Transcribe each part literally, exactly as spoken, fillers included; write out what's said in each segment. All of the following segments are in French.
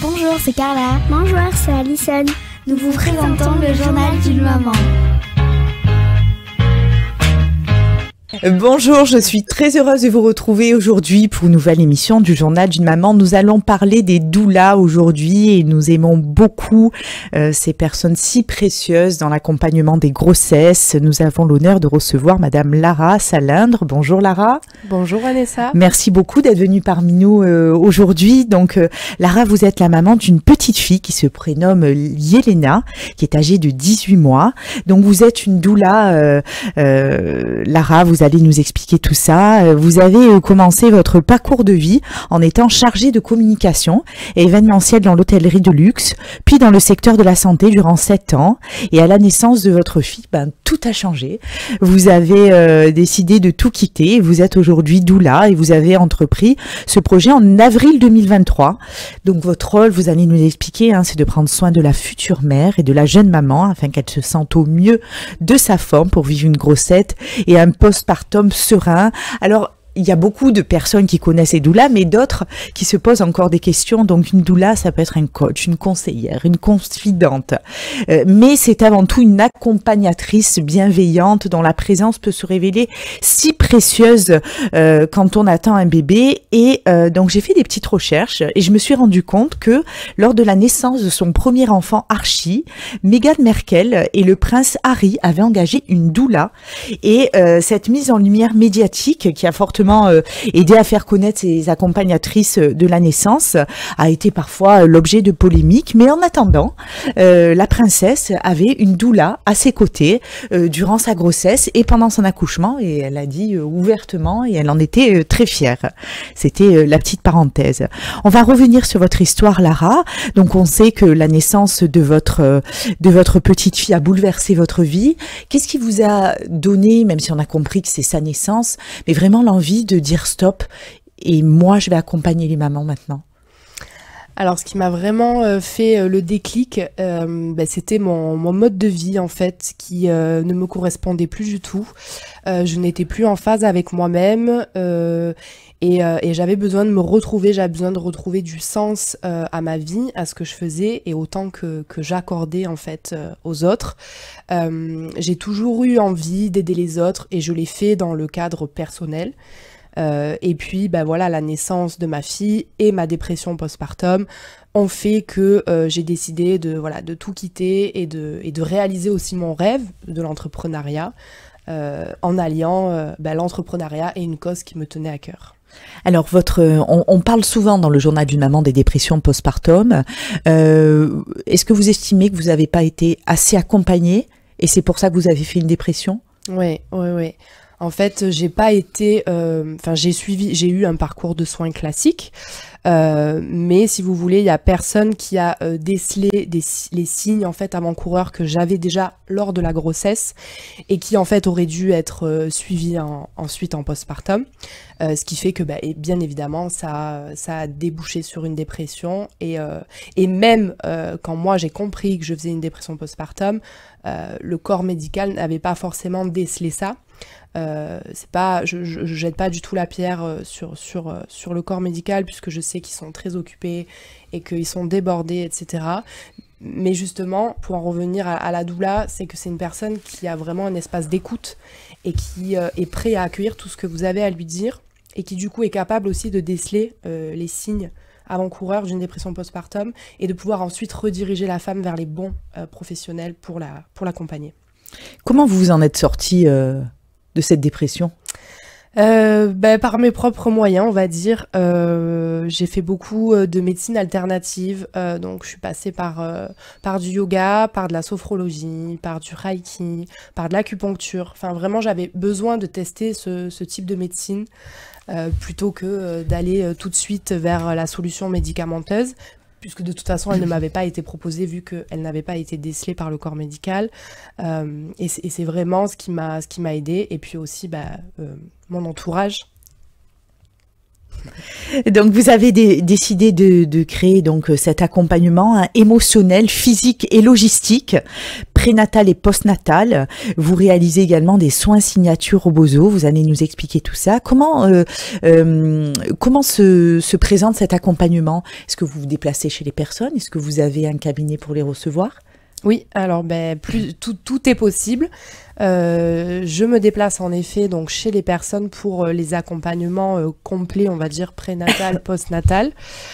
Bonjour, c'est Carla. Bonjour, c'est Alison. Nous vous présentons le journal d'une maman. Bonjour, je suis très heureuse de vous retrouver aujourd'hui pour une nouvelle émission du journal d'une maman. Nous allons parler des doulas aujourd'hui et nous aimons beaucoup euh, ces personnes si précieuses dans l'accompagnement des grossesses. Nous avons l'honneur de recevoir Madame Lara Salindre. Bonjour Lara. Bonjour Vanessa. Merci beaucoup d'être venue parmi nous euh, aujourd'hui. Donc euh, Lara, vous êtes la maman d'une petite fille qui se prénomme Yelena, qui est âgée de dix-huit mois. Donc vous êtes une doula, euh, euh, Lara, vous allez nous expliquer tout ça. Vous avez commencé votre parcours de vie en étant chargée de communication et événementielle dans l'hôtellerie de luxe, puis dans le secteur de la santé durant sept ans. Et à la naissance de votre fille, ben, tout a changé. Vous avez euh, décidé de tout quitter. Vous êtes aujourd'hui doula et vous avez entrepris ce projet en avril deux mille vingt-trois. Donc votre rôle, vous allez nous l'expliquer, hein, c'est de prendre soin de la future mère et de la jeune maman afin qu'elle se sente au mieux de sa forme pour vivre une grossesse et un postpartum serein. Alors, il y a beaucoup de personnes qui connaissent les doulas, mais d'autres qui se posent encore des questions. Donc, une doula, ça peut être un coach, une conseillère, une confidente. Euh, mais c'est avant tout une accompagnatrice bienveillante dont la présence peut se révéler si précieuse euh, quand on attend un bébé. Et euh, donc, j'ai fait des petites recherches et je me suis rendu compte que lors de la naissance de son premier enfant, Archie, Meghan Markle et le prince Harry avaient engagé une doula. Et euh, cette mise en lumière médiatique qui a fortement Euh, aider à faire connaître ces accompagnatrices de la naissance a été parfois euh, l'objet de polémiques, mais en attendant, euh, la princesse avait une doula à ses côtés euh, durant sa grossesse et pendant son accouchement, et elle a dit euh, ouvertement, et elle en était euh, très fière. C'était euh, la petite parenthèse. On va revenir sur votre histoire, Lara. Donc on sait que la naissance de votre euh, de votre petite fille a bouleversé votre vie. Qu'est-ce qui vous a donné, même si on a compris que c'est sa naissance, mais vraiment l'envie de dire stop et moi je vais accompagner les mamans maintenant? Alors ce qui m'a vraiment euh, fait euh, le déclic, euh, bah, c'était mon, mon mode de vie en fait qui euh, ne me correspondait plus du tout. Euh, je n'étais plus en phase avec moi-même euh, et, euh, et j'avais besoin de me retrouver, j'avais besoin de retrouver du sens euh, à ma vie, à ce que je faisais et autant que, que j'accordais en fait euh, aux autres. Euh, j'ai toujours eu envie d'aider les autres et je l'ai fait dans le cadre personnel. Euh, et puis, bah voilà, la naissance de ma fille et ma dépression postpartum ont fait que euh, j'ai décidé de voilà de tout quitter et de et de réaliser aussi mon rêve de l'entrepreneuriat euh, en alliant euh, bah, l'entrepreneuriat et une cause qui me tenait à cœur. Alors, votre, on, on parle souvent dans le journal d'une maman des dépressions postpartum. Euh, est-ce que vous estimez que vous n'avez pas été assez accompagnée et c'est pour ça que vous avez fait une dépression? Oui, oui, oui. En fait, j'ai pas été, euh, enfin, j'ai suivi, j'ai eu un parcours de soins classique, euh, mais si vous voulez, il y a personne qui a euh, décelé des, les signes en fait avant-coureurs que j'avais déjà lors de la grossesse et qui en fait auraient dû être euh, suivis en, ensuite en postpartum, euh, ce qui fait que, bah, et bien évidemment, ça, ça a débouché sur une dépression et euh, et même euh, quand moi j'ai compris que je faisais une dépression postpartum, euh, le corps médical n'avait pas forcément décelé ça. Euh, c'est pas, je, je, je jette pas du tout la pierre euh, sur, sur, euh, sur le corps médical puisque je sais qu'ils sont très occupés et qu'ils sont débordés, et cetera. Mais justement, pour en revenir à, à la doula, c'est que c'est une personne qui a vraiment un espace d'écoute et qui euh, est prêt à accueillir tout ce que vous avez à lui dire et qui du coup est capable aussi de déceler euh, les signes avant-coureurs d'une dépression postpartum et de pouvoir ensuite rediriger la femme vers les bons euh, professionnels pour la, pour l'accompagner. Comment vous vous en êtes sortie euh, de cette dépression? Euh, bah, par mes propres moyens, on va dire. Euh, j'ai fait beaucoup de médecine alternative, euh, donc je suis passée par, euh, par du yoga, par de la sophrologie, par du reiki, par de l'acupuncture. Enfin, vraiment, j'avais besoin de tester ce, ce type de médecine euh, plutôt que euh, d'aller euh, tout de suite vers la solution médicamenteuse, puisque de toute façon, elle ne m'avait pas été proposée vu qu'elle n'avait pas été décelée par le corps médical. Euh, et, c'est, et c'est vraiment ce qui m'a, ce qui m'a aidée. Et puis aussi, bah, euh, mon entourage. Donc, vous avez dé- décidé de, de créer donc cet accompagnement hein, émotionnel, physique et logistique prénatal et postnatal. Vous réalisez également des soins signature Rebozo. Vous allez nous expliquer tout ça. Comment euh, euh, comment se, se présente cet accompagnement? Est-ce que vous vous déplacez chez les personnes? Est-ce que vous avez un cabinet pour les recevoir? Oui, alors ben, plus, tout, tout est possible. Euh, je me déplace en effet donc chez les personnes pour euh, les accompagnements euh, complets, on va dire prénatal, postnatal.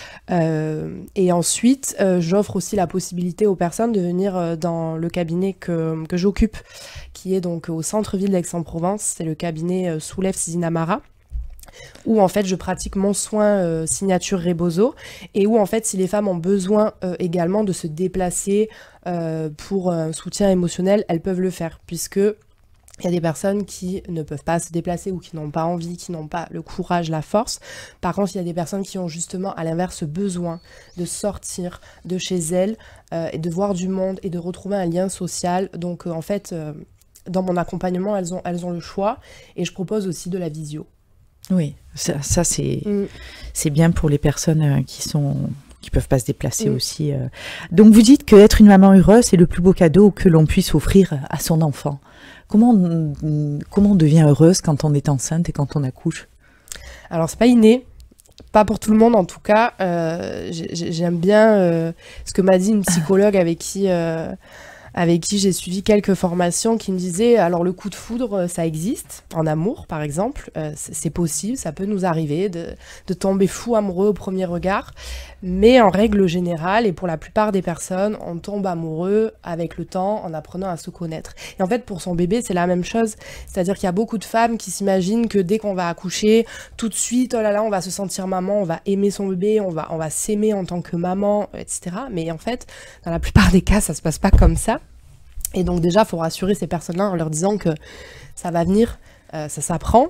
Euh, et ensuite, euh, j'offre aussi la possibilité aux personnes de venir euh, dans le cabinet que, que j'occupe, qui est donc au centre-ville d'Aix-en-Provence. C'est le cabinet euh, Soulève Sizinamara, où en fait je pratique mon soin euh, signature Rebozo, et où en fait si les femmes ont besoin euh, également de se déplacer euh, pour un soutien émotionnel, elles peuvent le faire, puisque il y a des personnes qui ne peuvent pas se déplacer ou qui n'ont pas envie, qui n'ont pas le courage, la force. Par contre, il y a des personnes qui ont justement à l'inverse besoin de sortir de chez elles euh, et de voir du monde et de retrouver un lien social. Donc euh, en fait, euh, dans mon accompagnement, elles ont, elles ont le choix, et je propose aussi de la visio. Oui, ça, ça c'est Mm. c'est bien pour les personnes euh, qui sont qui peuvent pas se déplacer Mm. aussi. euh. Donc vous dites que être une maman heureuse, c'est le plus beau cadeau que l'on puisse offrir à son enfant. Comment on, comment on devient heureuse quand on est enceinte et quand on accouche? Alors c'est pas inné, pas pour tout le monde en tout cas. Euh, j'ai- j'aime bien euh, ce que m'a dit une psychologue avec qui euh, avec qui j'ai suivi quelques formations, qui me disait alors le coup de foudre euh, ça existe en amour par exemple, euh, c'est c'est possible, ça peut nous arriver de, de tomber fou amoureux au premier regard, mais en règle générale et pour la plupart des personnes on tombe amoureux avec le temps en apprenant à se connaître. Et en fait pour son bébé c'est la même chose, c'est-à-dire qu'il y a beaucoup de femmes qui s'imaginent que dès qu'on va accoucher tout de suite oh là là on va se sentir maman, on va aimer son bébé, on va, on va s'aimer en tant que maman, et cetera. Mais en fait dans la plupart des cas ça se passe pas comme ça. Et donc déjà, il faut rassurer ces personnes-là en leur disant que ça va venir, euh, ça s'apprend.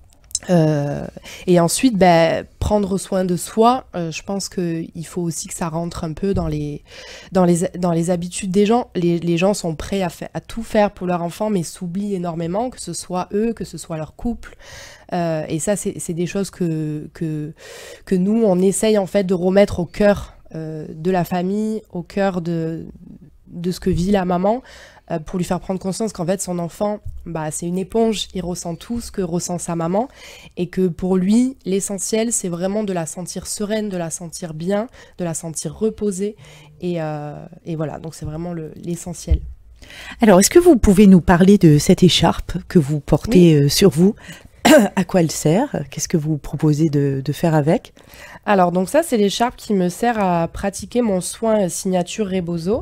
Euh, et ensuite, ben, prendre soin de soi, euh, je pense qu'il faut aussi que ça rentre un peu dans les, dans les, dans les habitudes des gens. Les, les gens sont prêts à, fa- à tout faire pour leur enfant, mais s'oublient énormément, que ce soit eux, que ce soit leur couple. Euh, et ça, c'est c'est des choses que, que, que nous, on essaye en fait de remettre au cœur euh, de la famille, au cœur de, de ce que vit la maman, euh, pour lui faire prendre conscience qu'en fait son enfant, bah, c'est une éponge, il ressent tout ce que ressent sa maman, et que pour lui, l'essentiel, c'est vraiment de la sentir sereine, de la sentir bien, de la sentir reposée, et, euh, et voilà, donc c'est vraiment le- l'essentiel. Alors, est-ce que vous pouvez nous parler de cette écharpe que vous portez euh, sur vous? À quoi elle sert? Qu'est-ce que vous proposez de, de faire avec? Alors, donc ça, c'est l'écharpe qui me sert à pratiquer mon soin signature Rebozo.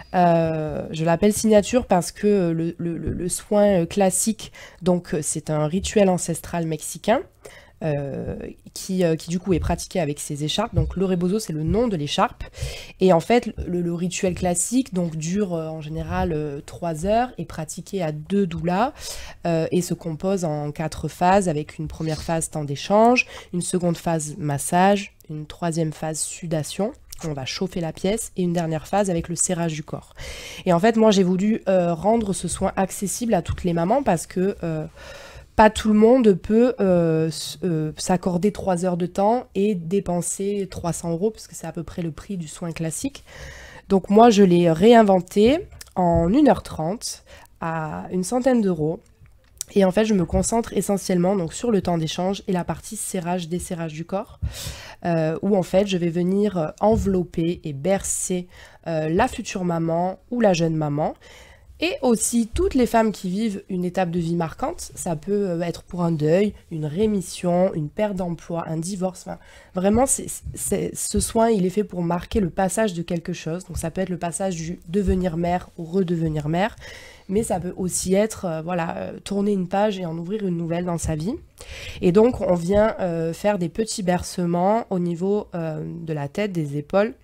Euh, je l'appelle signature parce que le, le- le- le soin classique, donc c'est un rituel ancestral mexicain. euh, qui, euh, qui du coup est pratiqué avec ces écharpes. Donc le Rebozo, c'est le nom de l'écharpe. Et en fait, le, le rituel classique donc dure euh, en général euh, trois heures, est pratiqué à deux doulas euh, et se compose en quatre phases, avec une première phase temps d'échange, une seconde phase massage, une troisième phase sudation. On va chauffer la pièce, et une dernière phase avec le serrage du corps. Et en fait, moi, j'ai voulu euh, rendre ce soin accessible à toutes les mamans parce que euh, pas tout le monde peut euh, s- euh, s'accorder trois heures de temps et dépenser trois cents euros, parce que c'est à peu près le prix du soin classique. Donc moi, je l'ai réinventé en une heure trente à une centaine d'euros. Et en fait, je me concentre essentiellement donc, sur le temps d'échange et la partie serrage-desserrage du corps, euh, où en fait, je vais venir euh, envelopper et bercer euh, la future maman ou la jeune maman, et aussi toutes les femmes qui vivent une étape de vie marquante. Ça peut euh, être pour un deuil, une rémission, une perte d'emploi, un divorce. Enfin, vraiment, c'est, c'est- ce soin, il est fait pour marquer le passage de quelque chose. Donc ça peut être le passage du devenir mère au redevenir mère, mais ça peut aussi être euh, voilà, euh, tourner une page et en ouvrir une nouvelle dans sa vie. Et donc, on vient euh, faire des petits bercements au niveau euh, de la tête, des épaules,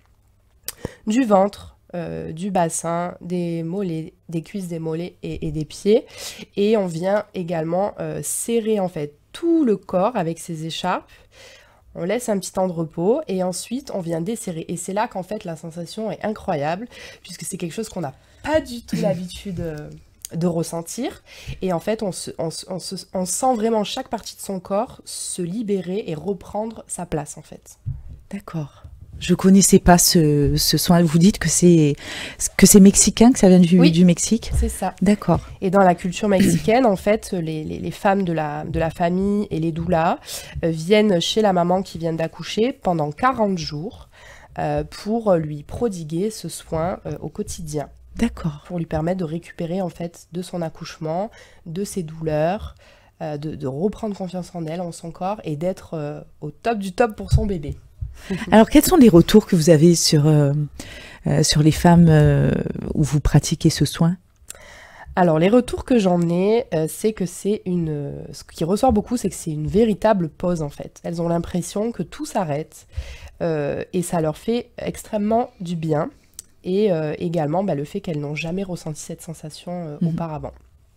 du ventre, euh, du bassin, des mollets, des cuisses, des mollets et, et des pieds. Et on vient également euh, serrer en fait tout le corps avec ces écharpes. On laisse un petit temps de repos et ensuite on vient desserrer. Et c'est là qu'en fait la sensation est incroyable, puisque c'est quelque chose qu'on n'a pas du tout l'habitude euh, de ressentir. Et en fait, on, se, on, se- on se- on sent vraiment chaque partie de son corps se libérer et reprendre sa place en fait. D'accord. Je connaissais pas ce, ce soin. Vous dites que c'est que c'est mexicain, que ça vient du, oui, du Mexique. C'est ça. D'accord. Et dans la culture mexicaine, en fait, les, les, les femmes de la, de la famille et les doulas euh, viennent chez la maman qui vient d'accoucher pendant quarante jours euh, pour lui prodiguer ce soin euh, au quotidien. D'accord. Pour lui permettre de récupérer en fait de son accouchement, de ses douleurs, euh, de, de reprendre confiance en elle, en son corps et d'être euh, au top du top pour son bébé. Alors, quels sont les retours que vous avez sur, euh, euh, sur les femmes euh, où vous pratiquez ce soin ? Alors, les retours que j'en ai, euh, c'est que c'est une... Euh, ce qui ressort beaucoup, c'est que c'est une véritable pause, en fait. Elles ont l'impression que tout s'arrête euh, et ça leur fait extrêmement du bien. Et euh, également, bah, le fait qu'elles n'ont jamais ressenti cette sensation euh, mmh. auparavant.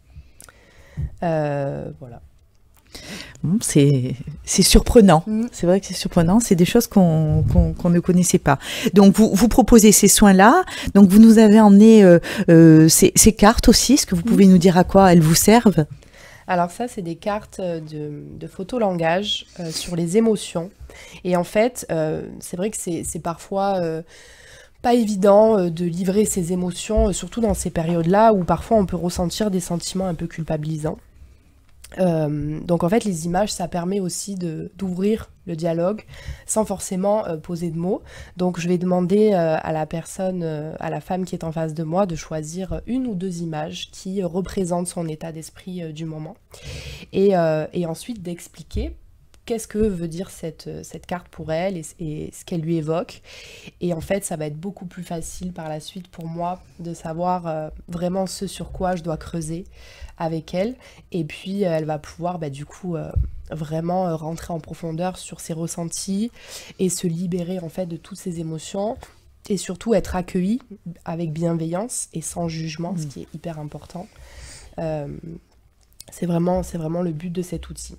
Euh, voilà. Bon, c'est c'est surprenant. Mmh. C'est vrai que c'est surprenant. C'est des choses qu'on qu'on, qu'on ne connaissait pas. Donc, vous, vous proposez ces soins-là. Donc, vous nous avez emmené euh, euh, ces, ces cartes aussi. Est-ce que vous pouvez mmh. nous dire à quoi elles vous servent ? Alors ça, c'est des cartes de, de photolangage euh, sur les émotions. Et en fait, euh, c'est vrai que c'est, c'est parfois... Euh, pas évident euh, de livrer ses émotions, euh, surtout dans ces périodes-là où parfois on peut ressentir des sentiments un peu culpabilisants. Euh, donc en fait, les images, ça permet aussi de, d'ouvrir le dialogue sans forcément euh, poser de mots. Donc je vais demander euh, à la personne, euh, à la femme qui est en face de moi, de choisir une ou deux images qui euh, représentent son état d'esprit euh, du moment. Et, euh, et ensuite d'expliquer qu'est-ce que veut dire cette, cette carte pour elle et, et ce qu'elle lui évoque. Et en fait, ça va être beaucoup plus facile par la suite pour moi de savoir euh, vraiment ce sur quoi je dois creuser avec elle. Et puis, euh, elle va pouvoir bah, du coup euh, vraiment euh, rentrer en profondeur sur ses ressentis et se libérer en fait de toutes ses émotions et surtout être accueillie avec bienveillance et sans jugement, mmh. ce qui est hyper important. Euh, c'est vraiment, c'est vraiment le but de cet outil.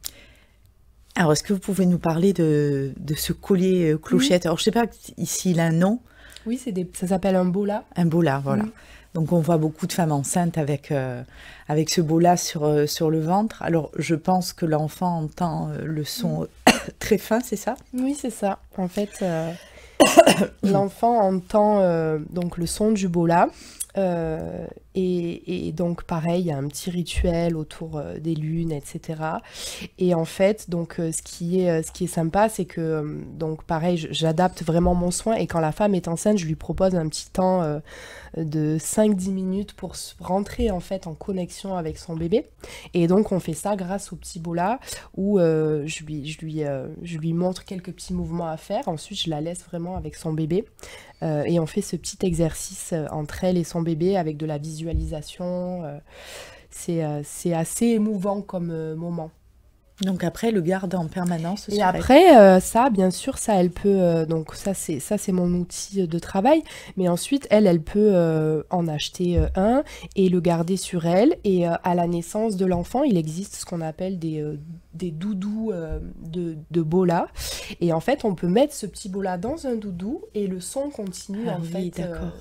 Alors, est-ce que vous pouvez nous parler de, de ce collier euh, clochette ? Oui. Alors, je ne sais pas ici, il a un nom. Oui, c'est des, ça s'appelle un bola. Un bola, voilà. Oui. Donc, on voit beaucoup de femmes enceintes avec, euh, avec ce bola sur, euh, sur le ventre. Alors, je pense que l'enfant entend euh, le son oui. très fin, c'est ça ? Oui, c'est ça. En fait, euh, l'enfant entend euh, donc le son du bola. Euh, et, et donc pareil, il y a un petit rituel autour euh, des lunes, et cetera. Et en fait, donc euh, ce qui est euh, ce qui est sympa, c'est que euh, donc pareil, j'adapte vraiment mon soin et quand la femme est enceinte, je lui propose un petit temps euh, de cinq à dix minutes pour rentrer en fait en connexion avec son bébé. Et donc on fait ça grâce au petit bola où euh, je lui je lui euh, je lui montre quelques petits mouvements à faire. Ensuite, je la laisse vraiment avec son bébé. Euh, et on fait ce petit exercice euh, entre elle et son bébé avec de la visualisation. Euh, c'est, euh, c'est assez émouvant comme euh, moment. Donc après, le garde en permanence. Et après, euh, ça, bien sûr, ça, elle peut. Euh, donc ça, c'est ça, c'est mon outil de travail. Mais ensuite, elle, elle peut euh, en acheter euh, un et le garder sur elle. Et euh, à la naissance de l'enfant, il existe ce qu'on appelle des euh, des doudous euh, de de bola. Et en fait, on peut mettre ce petit bola dans un doudou et le son continue ah, en oui, fait euh,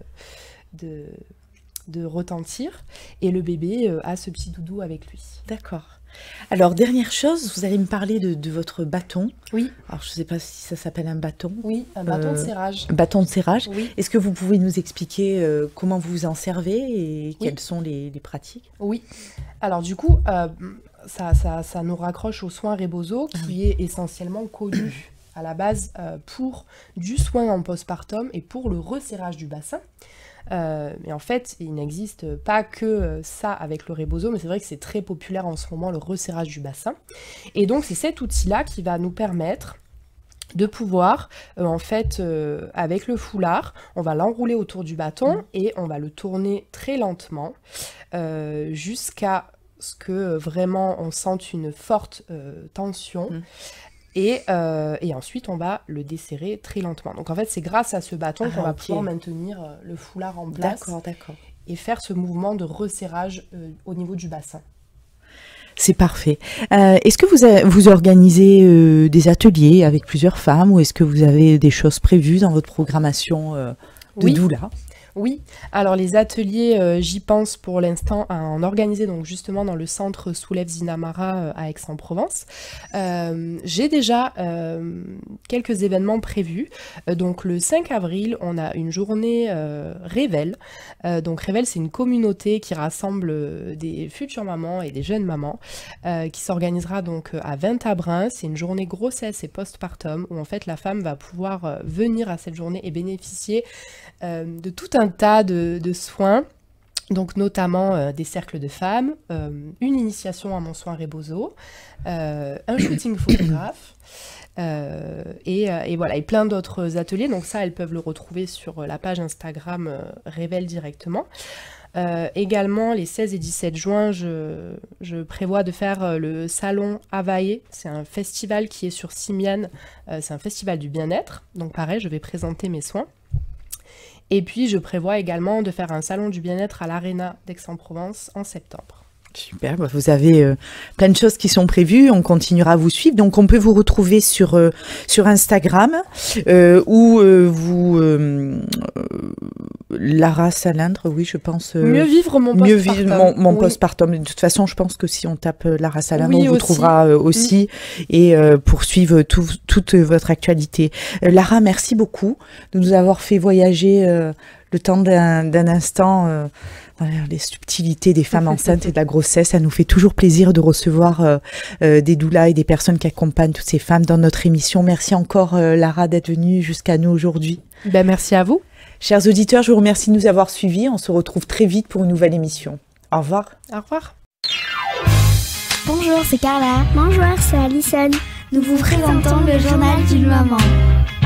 de de de retentir. Et le bébé euh, a ce petit doudou avec lui. D'accord. Alors, dernière chose, vous allez me parler de, de votre bâton. Oui. Alors, je ne sais pas si ça s'appelle un bâton. Oui, un bâton euh, de serrage. Un bâton de serrage. Oui. Est-ce que vous pouvez nous expliquer euh, comment vous vous en servez et oui. quelles sont les, les pratiques ? Oui. Alors, du coup, euh, ça, ça, ça nous raccroche au soin Rebozo, qui ah oui. est essentiellement connu à la base euh, pour du soin en postpartum et pour le resserrage du bassin. Euh, mais en fait, il n'existe pas que ça avec le Rebozo, mais c'est vrai que c'est très populaire en ce moment, le resserrage du bassin. Et donc, c'est cet outil-là qui va nous permettre de pouvoir, euh, en fait, euh, avec le foulard, on va l'enrouler autour du bâton mmh. et on va le tourner très lentement euh, jusqu'à ce que vraiment on sente une forte euh, tension. Mmh. Et, euh, et ensuite, on va le desserrer très lentement. Donc, en fait, c'est grâce à ce bâton ah, qu'on va okay. pouvoir maintenir euh, le foulard en place d'accord, d'accord. et faire ce mouvement de resserrage euh, au niveau du bassin. C'est parfait. Euh, est-ce que vous, a, vous organisez euh, des ateliers avec plusieurs femmes ou est-ce que vous avez des choses prévues dans votre programmation euh, de oui. doula ? Oui, alors les ateliers, euh, j'y pense pour l'instant à en organiser donc justement dans le centre Soulève Zinamara euh, à Aix-en-Provence. Euh, j'ai déjà euh, quelques événements prévus. Euh, donc le cinq avril, on a une journée euh, Révèle. Euh, donc Révèle, c'est une communauté qui rassemble euh, des futures mamans et des jeunes mamans euh, qui s'organisera donc euh, à Vingt-Abrun. C'est une journée grossesse et postpartum où en fait la femme va pouvoir euh, venir à cette journée et bénéficier euh, de tout un un tas de, de soins, donc notamment euh, des cercles de femmes, euh, une initiation à mon soin Rebozo, euh, un shooting photographe, euh, et, euh, et voilà, et plein d'autres ateliers. Donc ça, elles peuvent le retrouver sur la page Instagram euh, Révèle directement. Euh, également, les seize et dix-sept juin, je, je prévois de faire euh, le salon Havaïe. C'est un festival qui est sur Simiane, euh, c'est un festival du bien-être. Donc pareil, je vais présenter mes soins. Et puis, je prévois également de faire un salon du bien-être à l'Arena d'Aix-en-Provence en septembre. Super, vous avez euh, plein de choses qui sont prévues, on continuera à vous suivre. Donc, on peut vous retrouver sur, euh, sur Instagram euh, où euh, vous... Euh, euh, Lara Salindre, oui, je pense... Euh, mieux vivre mon mieux postpartum. Vivre mon, mon oui. postpartum. De toute façon, je pense que si on tape euh, Lara Salindre, oui, on vous aussi. trouvera euh, aussi mmh. et euh, poursuivre tout, toute votre actualité. Euh, Lara, merci beaucoup de nous avoir fait voyager euh, le temps d'un, d'un instant... Euh, les subtilités des femmes enceintes et de la grossesse, ça nous fait toujours plaisir de recevoir euh, euh, des doulas et des personnes qui accompagnent toutes ces femmes dans notre émission. Merci encore euh, Lara d'être venue jusqu'à nous aujourd'hui. Ben, merci à vous. Chers auditeurs, je vous remercie de nous avoir suivis. On se retrouve très vite pour une nouvelle émission. Au revoir. Au revoir. Bonjour, c'est Carla. Bonjour, c'est Alison. Nous vous présentons le journal d'une maman.